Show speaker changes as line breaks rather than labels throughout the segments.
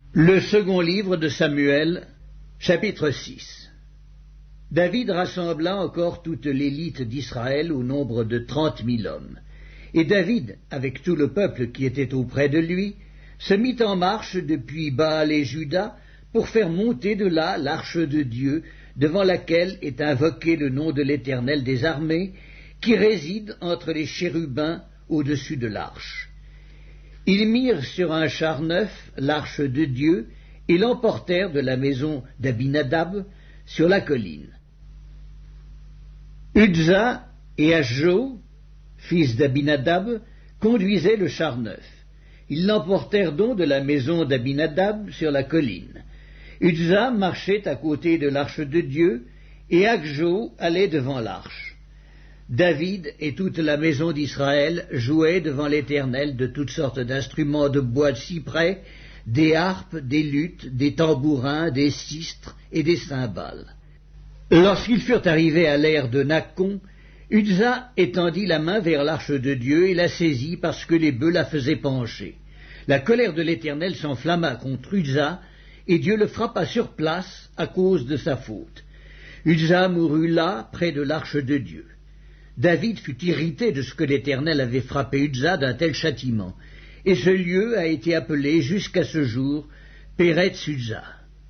Le second livre de Samuel, chapitre 6. David rassembla encore toute l'élite d'Israël au nombre de 30 000 hommes. Et David, avec tout le peuple qui était auprès de lui, se mit en marche depuis Baal et Juda pour faire monter de là l'arche de Dieu, devant laquelle est invoqué le nom de l'Éternel des armées, qui réside entre les chérubins au-dessus de l'arche. Ils mirent sur un char neuf l'arche de Dieu et l'emportèrent de la maison d'Abinadab sur la colline. Uzza et Achjo, fils d'Abinadab, conduisaient le char neuf. Ils l'emportèrent donc de la maison d'Abinadab sur la colline. Uzza marchait à côté de l'arche de Dieu, et Achjo allait devant l'arche. David et toute la maison d'Israël jouaient devant l'Éternel de toutes sortes d'instruments de bois de cyprès, des harpes, des luttes, des tambourins, des sistres et des cymbales. Lorsqu'ils furent arrivés à l'ère de Nakon, Uzza étendit la main vers l'arche de Dieu et la saisit parce que les bœufs la faisaient pencher. La colère de l'Éternel s'enflamma contre Uzza, et Dieu le frappa sur place à cause de sa faute. Uzza mourut là, près de l'arche de Dieu. David fut irrité de ce que l'Éternel avait frappé Uzza d'un tel châtiment, et ce lieu a été appelé jusqu'à ce jour Péretz Uzza.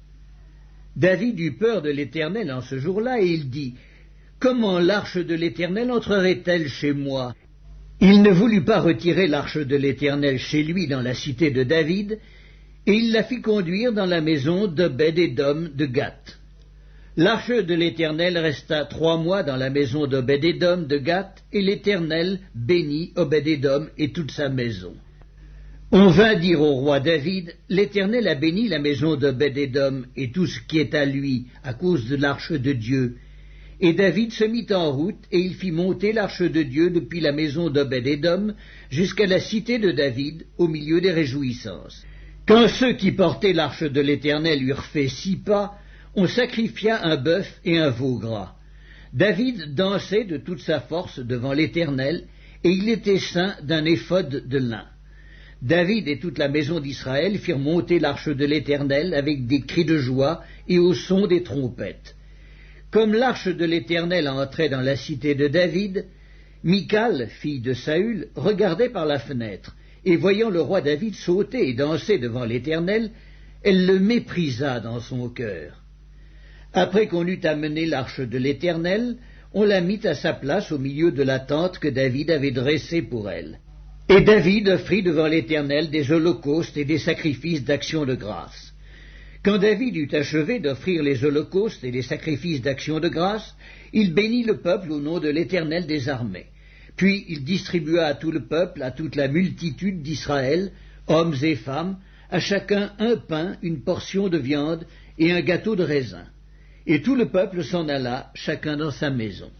David eut peur de l'Éternel en ce jour-là, et il dit, « Comment l'arche de l'Éternel entrerait-elle chez moi ?» Il ne voulut pas retirer l'arche de l'Éternel chez lui dans la cité de David, et il la fit conduire dans la maison d'Obed-Édom de Gath. L'arche de l'Éternel resta 3 mois dans la maison d'Obed-Édom de Gath, et l'Éternel bénit Obed-Édom et toute sa maison. On vint dire au roi David, « L'Éternel a béni la maison d'Obed-Édom et tout ce qui est à lui à cause de l'arche de Dieu. » Et David se mit en route, et il fit monter l'arche de Dieu depuis la maison d'Obed-Édom jusqu'à la cité de David, au milieu des réjouissances. Quand ceux qui portaient l'arche de l'Éternel eurent fait 6 pas, on sacrifia un bœuf et un veau gras. David dansait de toute sa force devant l'Éternel, et il était ceint d'un éphod de lin. David et toute la maison d'Israël firent monter l'arche de l'Éternel avec des cris de joie et au son des trompettes. Comme l'arche de l'Éternel entrait dans la cité de David, Michal, fille de Saül, regardait par la fenêtre, et voyant le roi David sauter et danser devant l'Éternel, elle le méprisa dans son cœur. Après qu'on eut amené l'arche de l'Éternel, on la mit à sa place au milieu de la tente que David avait dressée pour elle. Et David offrit devant l'Éternel des holocaustes et des sacrifices d'action de grâce. Quand David eut achevé d'offrir les holocaustes et les sacrifices d'action de grâce, il bénit le peuple au nom de l'Éternel des armées. Puis il distribua à tout le peuple, à toute la multitude d'Israël, hommes et femmes, à chacun un pain, une portion de viande et un gâteau de raisin. Et tout le peuple s'en alla, chacun dans sa maison.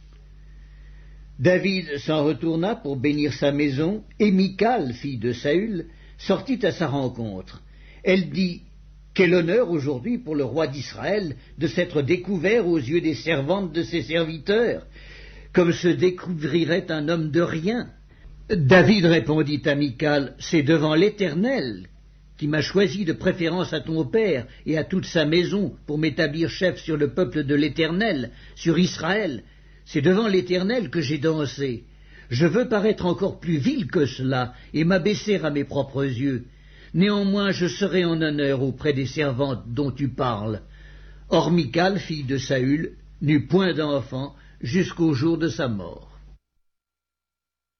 David s'en retourna pour bénir sa maison, et Michal, fille de Saül, sortit à sa rencontre. Elle dit, « Quel honneur aujourd'hui pour le roi d'Israël de s'être découvert aux yeux des servantes de ses serviteurs, comme se découvrirait un homme de rien. » David répondit à Michal, « C'est devant l'Éternel qui m'a choisi de préférence à ton père et à toute sa maison pour m'établir chef sur le peuple de l'Éternel, sur Israël. C'est devant l'Éternel que j'ai dansé. Je veux paraître encore plus vil que cela et m'abaisser à mes propres yeux. Néanmoins, je serai en honneur auprès des servantes dont tu parles. » Or Michal, fille de Saül, n'eut point d'enfant jusqu'au jour de sa mort.